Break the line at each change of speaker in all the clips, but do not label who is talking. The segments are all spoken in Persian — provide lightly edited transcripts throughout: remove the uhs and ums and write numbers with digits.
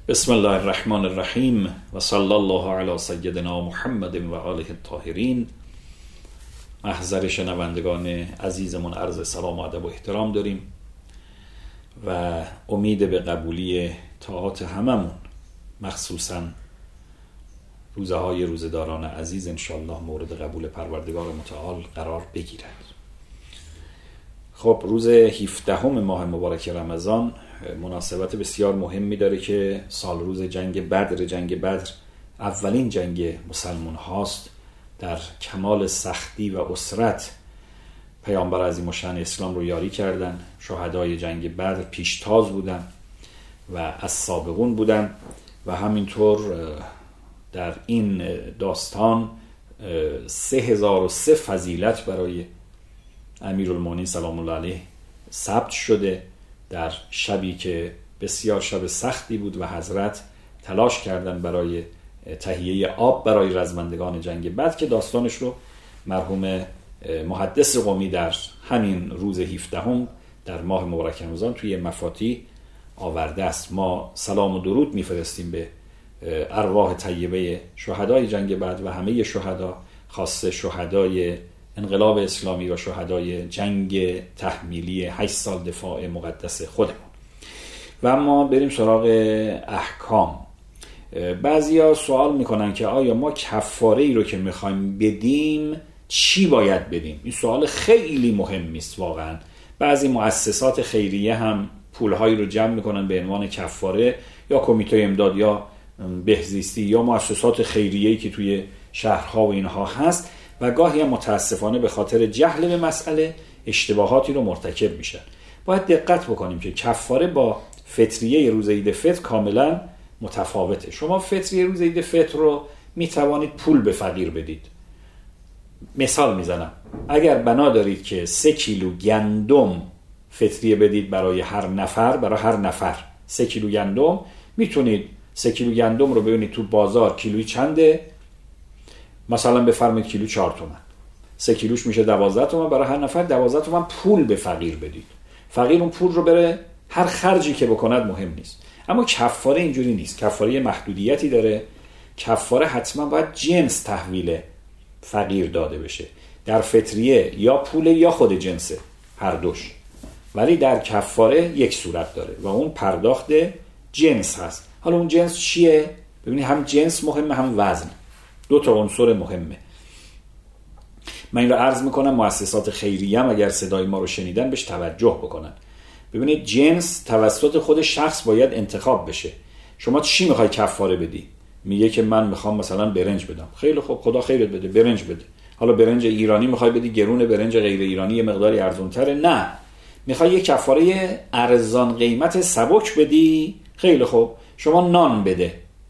بسم الله الرحمن الرحیم و صلی الله علی سیدنا محمد و آله الطاهرین. محضر شنوندگان عزیزمون عرض سلام و ادب و احترام داریم و امید به قبولی طاعات هممون، مخصوصا روزهای روزداران عزیز انشالله مورد قبول پروردگار متعال قرار بگیرد. خب روز 17 ماه مبارک رمضان مناسبت بسیار مهمی داره که سال روز جنگ بدر اولین جنگ مسلمان هاست. در کمال سختی و اسرت پیامبر عظیم الشأن اسلام رو یاری کردن. شهدای جنگ بدر پیشتاز بودن و از سابقون بودن و همینطور در این داستان 3003 فضیلت برای امیرالمومنین سلام الله علیه ثبت شده در شبی که بسیار شب سختی بود و حضرت تلاش کردن برای تهیه آب برای رزمندگان جنگ بدر که داستانش رو مرحوم محدث قمی در همین روز 17 در ماه مبارک رمضان توی مفاتیح آورده است. ما سلام و درود میفرستیم به ارواح طیبه شهدای جنگ بدر و همه شهدا، خاصه شهدای انقلاب اسلامی و شهدای جنگ تحمیلی 8 سال دفاع مقدس خودمون. و اما بریم سراغ احکام. بعضیا سوال میکنن که آیا ما کفاره ای رو که میخوایم بدیم چی باید بدیم؟ این سوال خیلی مهمی است واقعا. بعضی مؤسسات خیریه هم پولهایی رو جمع میکنن به عنوان کفاره، یا کمیته امداد یا بهزیستی یا مؤسسات خیریه‌ای که توی شهرها و اینها هست و گاهی هم متاسفانه به خاطر جهل به مسئله اشتباهاتی رو مرتکب میشن. باید دقت بکنیم که کفاره با فطریه روز عید فطر کاملا متفاوته. شما فطریه روز عید فطر رو میتوانید پول به فقیر بدید. مثال میزنم، اگر بنا دارید که 3 کیلو گندم فطریه بدید برای هر نفر 3 کیلو گندم، میتونید 3 کیلو گندم رو ببینید تو بازار کیلویی چنده، مثلا بفرمایید کیلو 4 تومن، 3 کیلوش میشه 12 تومن، برای هر نفر 12 تومن پول به فقیر بدید. فقیر اون پول رو بره هر خرجی که بکند مهم نیست. اما کفاره اینجوری نیست. کفاره یه محدودیتی داره. کفاره حتما باید جنس تحویل فقیر داده بشه. در فطریه یا پول یا خود جنسه، هر دوش. ولی در کفاره یک صورت داره و اون پرداخت جنس هست. حالا اون جنس چیه؟ ببینید هم جنس مهمه هم وزن. 2 تا عنصر مهمه. من این رو عرض میکنم مؤسسات خیریه هم اگر صدای ما رو شنیدن بهش توجه بکنن. ببینید جنس توسط خود شخص باید انتخاب بشه. شما چی میخوای کفاره بدی؟ میگه که من میخوام مثلا برنج بدم. خیلی خوب، خدا خیرت بده، برنج بده. حالا برنج ایرانی میخوای بدی گرونه، برنج غیر ایرانی یه مقداری ارزان‌تره؟ نه، میخوای یه کفاره ارزان قیمت سبک بدی؟ خیلی خوب، شما نان بده،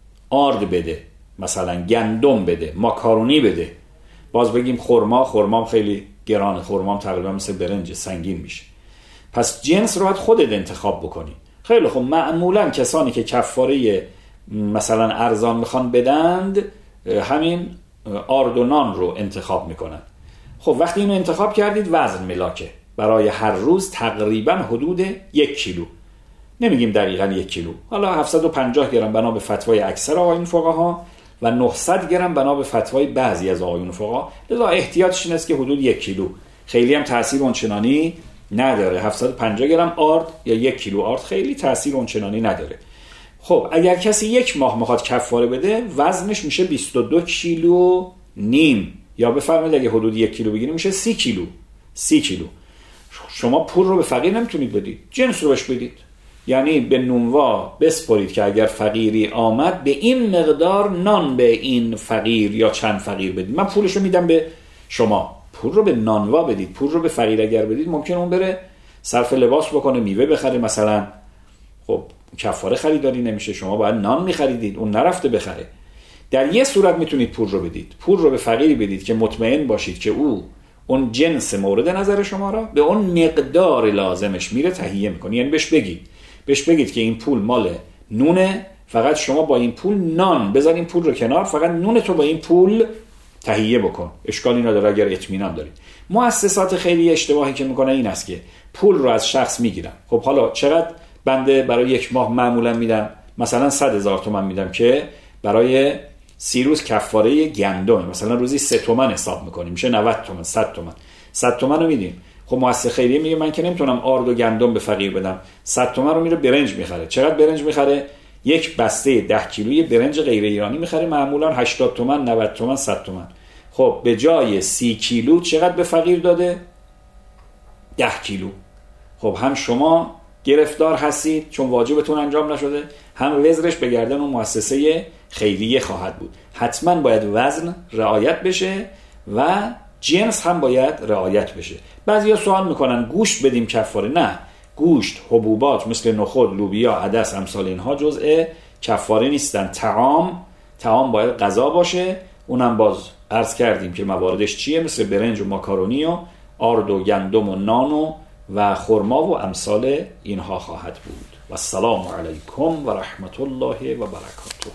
آرد بده، مثلا گندم بده، ماکارونی بده. باز بگیم خرما خیلی گرانه، خرما تقریبا مثل برنج سنگین میشه. پس جنس رو باید خودت انتخاب بکنی. خیلی خب، معمولا کسانی که کفاره مثلا ارزان میخوان بدند همین آرد و نان رو انتخاب میکنن. خب وقتی اینو انتخاب کردید وزن ملاکه برای هر روز تقریبا حدود 1 کیلو، نمیگیم دقیقاً 1 کیلو، حالا 750 گرم بنا به فتوای اکثر آقایون فقها و 900 گرم بنا به فتوای بعضی از آقایون فقها. لذا احتیاطش اینه که حدود 1 کیلو، خیلی هم تاثیر اونچنانی نداره. 750 گرم آرد یا 1 کیلو آرد خیلی تاثیر اونچنانی نداره. خب اگر کسی 1 ماه میخواد کفاره بده وزنش میشه 22 کیلو نیم، یا بفرمایید اگه حدود 1 کیلو بگیریم میشه 30 کیلو. شما پول رو به فقیر نمیتونید بدید، جنس رو بهش بدید. یعنی به نونوا بسپارید که اگر فقیری آمد به این مقدار نان به این فقیر یا چند فقیر بدید، من پولش رو میدم به شما. پول رو به نانوا بدید. پول رو به فقیر اگر بدید ممکنه اون بره صرف لباس بکنه، میوه بخره مثلا. خب کفاره خریداری نمیشه، شما باید نان میخریدید، اون نرفته بخره. در یه صورت میتونید پول رو بدید، پول رو به فقیری بدید که مطمئن باشید که او اون جنس مورد نظر شما را به اون مقدار لازمش میره تهیه میکنه. یعنی بهش بگید که این پول مال نونه، فقط شما با این پول نان بذار، این پول رو کنار، فقط نون تو با این پول تهیه بکن، اشکالی نداره اگر اطمینان دارید. مؤسسات خیریه اشتباهی که میکنن این است که پول رو از شخص میگیرن. خب حالا چقدر بنده برای 1 ماه معمولا میدم؟ مثلا 100,000 تومان میدم که برای 30 روز کفاره گندم، مثلا روزی 3 تومن حساب میکنیم، میشه 90 تومن. 100 تومن رو میدیم. خب مؤسسه خیریه میگه من که نمیتونم آرد و گندم به فقیر بدم، 100 تومن رو میره برنج میخره. چقدر برنج میخره؟ یک بسته 10 کیلویی برنج غیر ایرانی میخره، معمولا 80 تومن، 90 تومن، 100 تومن. خب به جای 30 کیلو چقدر به فقیر داده؟ 10 کیلو. خب هم شما گرفتار هستید چون واجبتون انجام نشده، هم وزرش به گردن اون مؤسسه خیریه خواهد بود. حتما باید وزن رعایت بشه و جنس هم باید رعایت بشه. بعضیا سوال میکنن گوشت بدیم کفاره؟ نه، گوشت، حبوبات مثل نخود، لوبیا، عدس، امثال اینها جزء کفاره نیستن. طعام باید غذا باشه، اونم باز عرض کردیم که مواردش چیه، مثل برنج و ماکارونی و آرد و گندم و نان و خرما و امثال اینها خواهد بود. و السلام علیکم و رحمت الله و برکاته.